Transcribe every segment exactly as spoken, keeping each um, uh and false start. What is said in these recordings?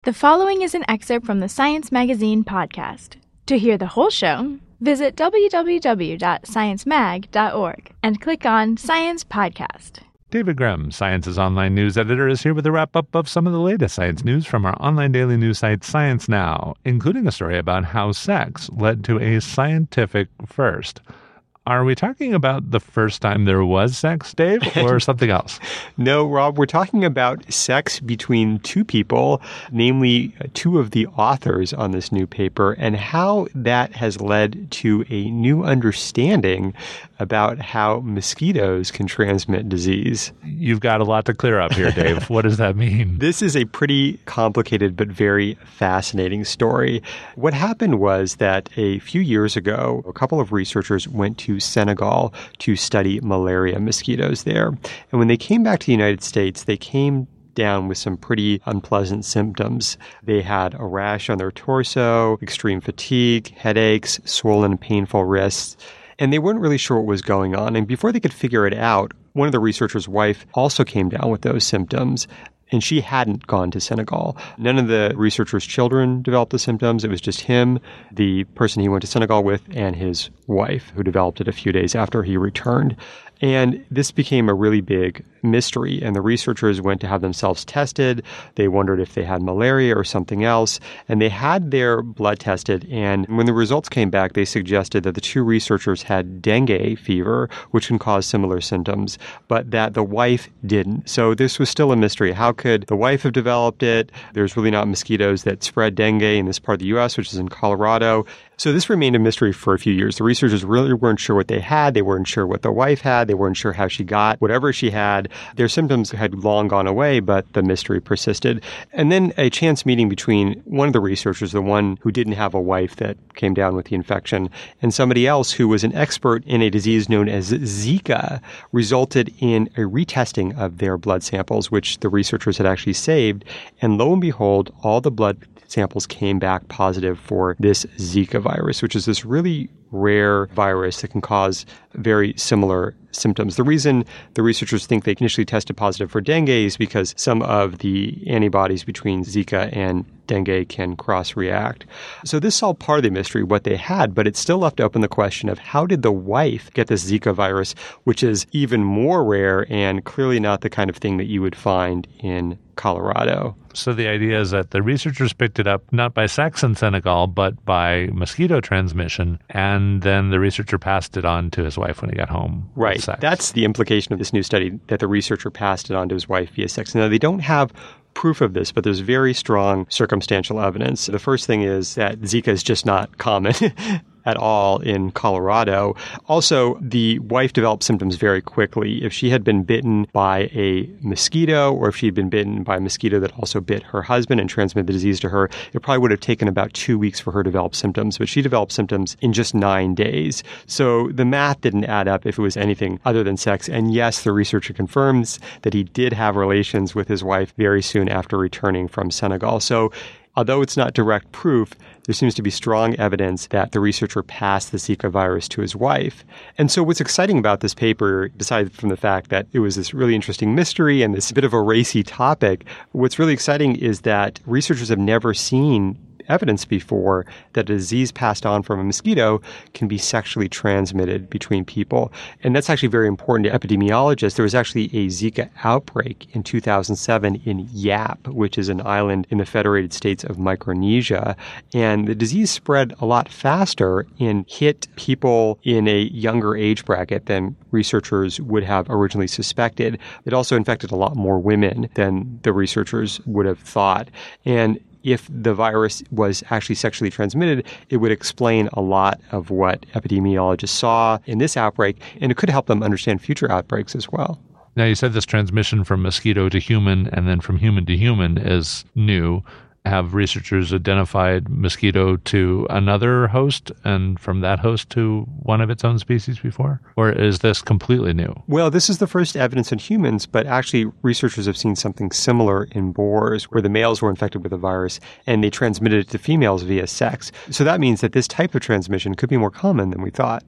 The following is an excerpt from the Science Magazine podcast. To hear the whole show, visit w w w dot science mag dot org and click on Science Podcast. David Grimm, Science's online news editor, is here with a wrap-up of some of the latest science news from our online daily news site Science Now, including a story about how sex led to a scientific first. Are we talking about the first time there was sex, Dave, or something else? No, Rob, we're talking about sex between two people, namely two of the authors on this new paper, and how that has led to a new understanding about how mosquitoes can transmit disease. You've got a lot to clear up here, Dave. What does that mean? This is a pretty complicated but very fascinating story. What happened was that a few years ago, a couple of researchers went to Senegal to study malaria mosquitoes there. And when they came back to the United States, they came down with some pretty unpleasant symptoms. They had a rash on their torso, extreme fatigue, headaches, swollen, painful wrists, and they weren't really sure what was going on. And before they could figure it out, one of the researchers' wife also came down with those symptoms. And she hadn't gone to Senegal. None of the researchers' children developed the symptoms. It was just him, the person he went to Senegal with, and his wife, who developed it a few days after he returned. And this became a really big mystery, and the researchers went to have themselves tested. They wondered if they had malaria or something else, and they had their blood tested, and when the results came back, they suggested that the two researchers had dengue fever, which can cause similar symptoms, but that the wife didn't. So this was still a mystery. How could the wife have developed it? There's really not mosquitoes that spread dengue in this part of the U S, which is in Colorado. So this remained a mystery for a few years. The researchers really weren't sure what they had. They weren't sure what the wife had. They weren't sure how she got whatever she had. Their symptoms had long gone away, but the mystery persisted. And then a chance meeting between one of the researchers, the one who didn't have a wife that came down with the infection, and somebody else who was an expert in a disease known as Zika, resulted in a retesting of their blood samples, which the researchers had actually saved. And lo and behold, all the blood samples came back positive for this Zika virus, which is this really rare virus that can cause very similar symptoms. The reason the researchers think they initially tested positive for dengue is because some of the antibodies between Zika and dengue can cross-react. So this solved part of the mystery, what they had, but it still left open the question of how did the wife get this Zika virus, which is even more rare and clearly not the kind of thing that you would find in Colorado. So the idea is that the researchers picked it up not by sex in Senegal, but by mosquito transmission, and then the researcher passed it on to his wife when he got home. Right. That's the implication of this new study, that the researcher passed it on to his wife via sex. Now, they don't have proof of this, but there's very strong circumstantial evidence. The first thing is that Zika is just not common at all in Colorado. Also, the wife developed symptoms very quickly. If she had been bitten by a mosquito, or if she had been bitten by a mosquito that also bit her husband and transmitted the disease to her, it probably would have taken about two weeks for her to develop symptoms. But she developed symptoms in just nine days. So the math didn't add up if it was anything other than sex. And yes, the researcher confirms that he did have relations with his wife very soon after returning from Senegal. So although it's not direct proof, there seems to be strong evidence that the researcher passed the Zika virus to his wife. And so what's exciting about this paper, besides from the fact that it was this really interesting mystery and this bit of a racy topic, what's really exciting is that researchers have never seen evidence before that a disease passed on from a mosquito can be sexually transmitted between people. And that's actually very important to epidemiologists. There was actually a Zika outbreak in two thousand seven in Yap, which is an island in the Federated States of Micronesia. And the disease spread a lot faster and hit people in a younger age bracket than researchers would have originally suspected. It also infected a lot more women than the researchers would have thought. And if the virus was actually sexually transmitted, it would explain a lot of what epidemiologists saw in this outbreak, and it could help them understand future outbreaks as well. Now, you said this transmission from mosquito to human and then from human to human is new. Have researchers identified mosquito to another host and from that host to one of its own species before? Or is this completely new? Well, this is the first evidence in humans, but actually researchers have seen something similar in boars where the males were infected with the virus and they transmitted it to females via sex. So that means that this type of transmission could be more common than we thought.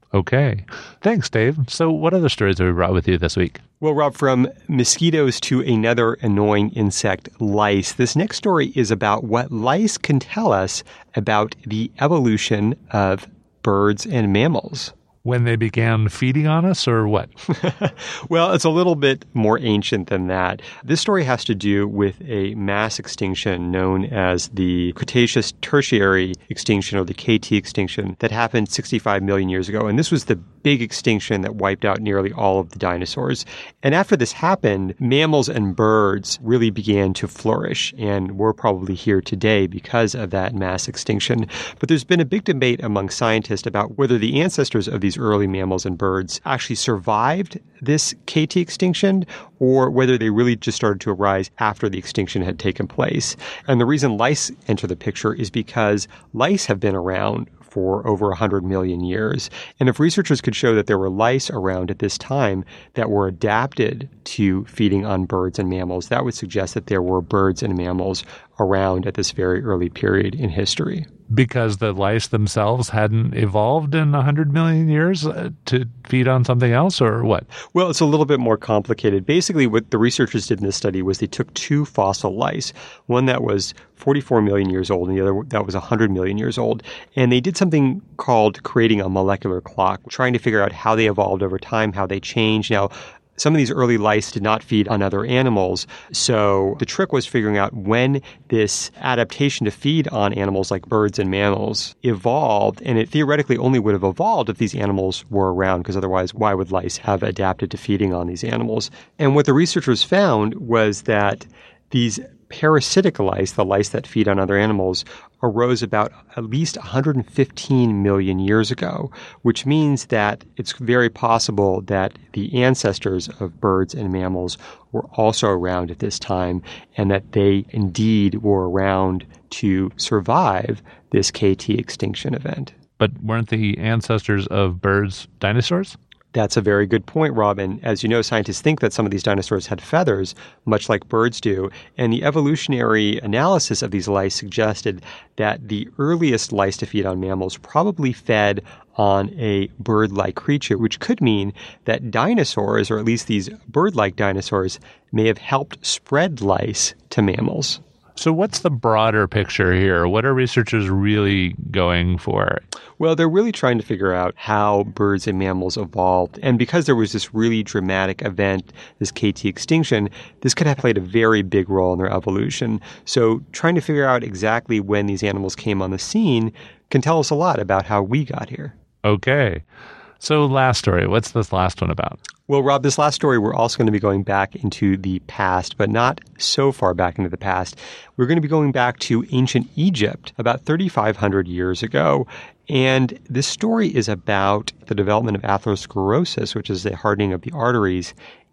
Okay. Thanks, Dave. So what other stories have we brought with you this week? Well, Rob, from mosquitoes to another annoying insect, lice. This next story is about what lice can tell us about the evolution of birds and mammals. When they began feeding on us, or what? Well, it's a little bit more ancient than that. This story has to do with a mass extinction known as the Cretaceous Tertiary extinction, or the K T extinction, that happened sixty-five million years ago. And this was the big extinction that wiped out nearly all of the dinosaurs. And after this happened, mammals and birds really began to flourish, and we're probably here today because of that mass extinction. But there's been a big debate among scientists about whether the ancestors of these early mammals and birds actually survived this K T extinction, or whether they really just started to arise after the extinction had taken place. And the reason lice enter the picture is because lice have been around for over one hundred million years. And if researchers could show that there were lice around at this time that were adapted to feeding on birds and mammals, that would suggest that there were birds and mammals around at this very early period in history. Because the lice themselves hadn't evolved in one hundred million years uh, to feed on something else, or what? Well, it's a little bit more complicated. Basically, what the researchers did in this study was they took two fossil lice, one that was forty-four million years old and the other that was one hundred million years old, and they did something called creating a molecular clock, trying to figure out how they evolved over time, how they changed. Now, some of these early lice did not feed on other animals, so the trick was figuring out when this adaptation to feed on animals like birds and mammals evolved, and it theoretically only would have evolved if these animals were around, because otherwise why would lice have adapted to feeding on these animals? And what the researchers found was that these parasitic lice, the lice that feed on other animals, arose about at least one hundred fifteen million years ago, which means that it's very possible that the ancestors of birds and mammals were also around at this time, and that they indeed were around to survive this K T extinction event. But weren't the ancestors of birds dinosaurs? That's a very good point, Rob. And as you know, scientists think that some of these dinosaurs had feathers, much like birds do. And the evolutionary analysis of these lice suggested that the earliest lice to feed on mammals probably fed on a bird-like creature, which could mean that dinosaurs, or at least these bird-like dinosaurs, may have helped spread lice to mammals. So what's the broader picture here? What are researchers really going for? Well, they're really trying to figure out how birds and mammals evolved. And because there was this really dramatic event, this K T extinction, this could have played a very big role in their evolution. So trying to figure out exactly when these animals came on the scene can tell us a lot about how we got here. Okay. So last story. What's this last one about? Well, Rob, this last story, we're also going to be going back into the past, but not so far back into the past. We're going to be going back to ancient Egypt about thirty-five hundred years ago. And this story is about the development of atherosclerosis, which is the hardening of the arteries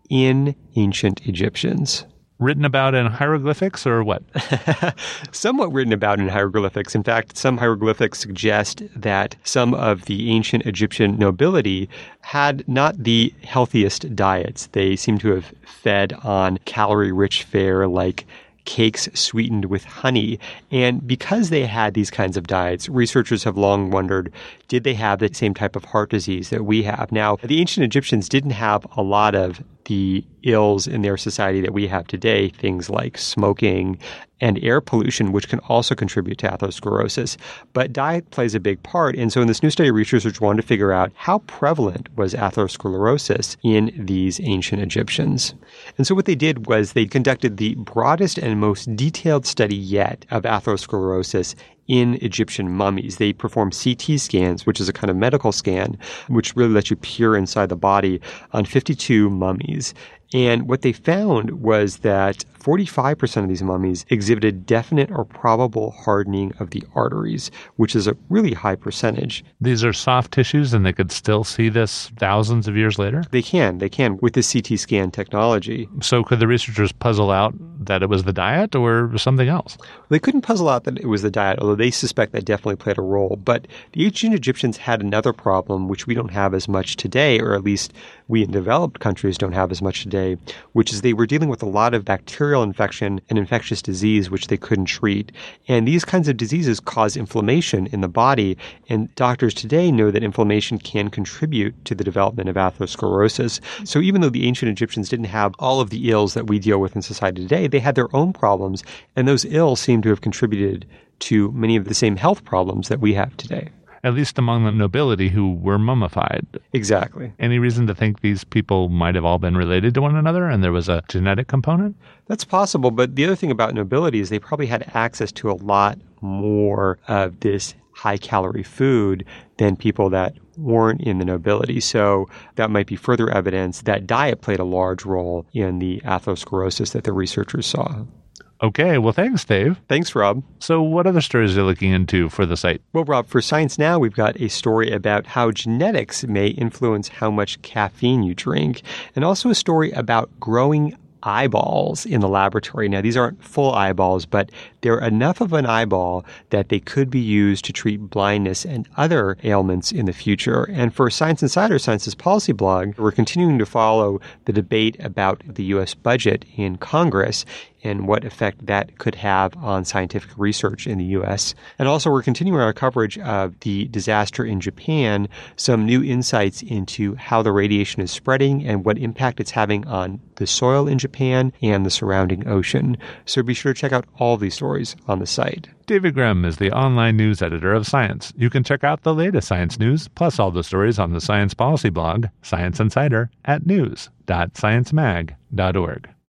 in ancient Egyptians. Written about in hieroglyphics, or what? Somewhat written about in hieroglyphics. In fact, some hieroglyphics suggest that some of the ancient Egyptian nobility had not the healthiest diets. They seem to have fed on calorie-rich fare like cakes sweetened with honey. And because they had these kinds of diets, researchers have long wondered, did they have the same type of heart disease that we have? Now, the ancient Egyptians didn't have a lot of the ills in their society that we have today, things like smoking and air pollution, which can also contribute to atherosclerosis. But diet plays a big part. And so in this new study, researchers wanted to figure out how prevalent was atherosclerosis in these ancient Egyptians. And so what they did was they conducted the broadest and most detailed study yet of atherosclerosis in Egyptian mummies. They performed C T scans, which is a kind of medical scan, which really lets you peer inside the body on fifty-two mummies. And what they found was that forty-five percent of these mummies exhibited definite or probable hardening of the arteries, which is a really high percentage. These are soft tissues, and they could still see this thousands of years later? They can. They can with the C T scan technology. So could the researchers puzzle out that it was the diet or something else? They couldn't puzzle out that it was the diet, although they suspect that definitely played a role. But the ancient Egyptians had another problem, which we don't have as much today, or at least we in developed countries don't have as much today, today, which is they were dealing with a lot of bacterial infection and infectious disease, which they couldn't treat. And these kinds of diseases cause inflammation in the body. And doctors today know that inflammation can contribute to the development of atherosclerosis. So even though the ancient Egyptians didn't have all of the ills that we deal with in society today, they had their own problems. And those ills seem to have contributed to many of the same health problems that we have today. At least among the nobility who were mummified. Exactly. Any reason to think these people might have all been related to one another and there was a genetic component? That's possible, but the other thing about nobility is they probably had access to a lot more of this high-calorie food than people that weren't in the nobility. So that might be further evidence that diet played a large role in the atherosclerosis that the researchers saw. Okay, well, thanks, Dave. Thanks, Rob. So what other stories are you looking into for the site? Well, Rob, for Science Now, we've got a story about how genetics may influence how much caffeine you drink, and also a story about growing eyeballs in the laboratory. Now, these aren't full eyeballs, but they're enough of an eyeball that they could be used to treat blindness and other ailments in the future. And for Science Insider, Science's policy blog, we're continuing to follow the debate about the U S budget in Congress and what effect that could have on scientific research in the U S. And also, we're continuing our coverage of the disaster in Japan, some new insights into how the radiation is spreading and what impact it's having on the soil in Japan and the surrounding ocean. So be sure to check out all these stories on the site. David Grimm is the online news editor of Science. You can check out the latest science news, plus all the stories on the Science Policy blog, Science Insider, at news dot science mag dot org.